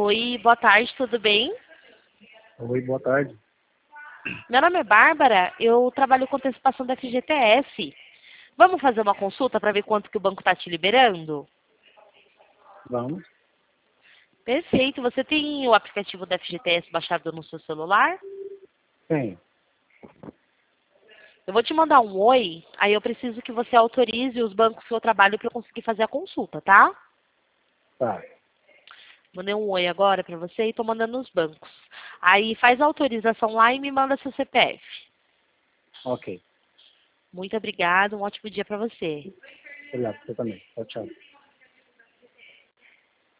Oi, boa tarde, tudo bem? Oi, boa tarde. Meu nome é Bárbara, eu trabalho com antecipação da FGTS. Vamos fazer uma consulta para ver quanto que o banco está te liberando? Vamos? Perfeito. Você tem o aplicativo da FGTS baixado no seu celular? Tem. Eu vou te mandar um oi, aí eu preciso que você autorize os bancos que eu trabalho para eu conseguir fazer a consulta, tá? Tá. Mandei um oi agora para você e estou mandando nos bancos. Aí faz a autorização lá e me manda seu CPF. Ok. Muito obrigada, um ótimo dia para você. Obrigado, você também. Tchau, tchau.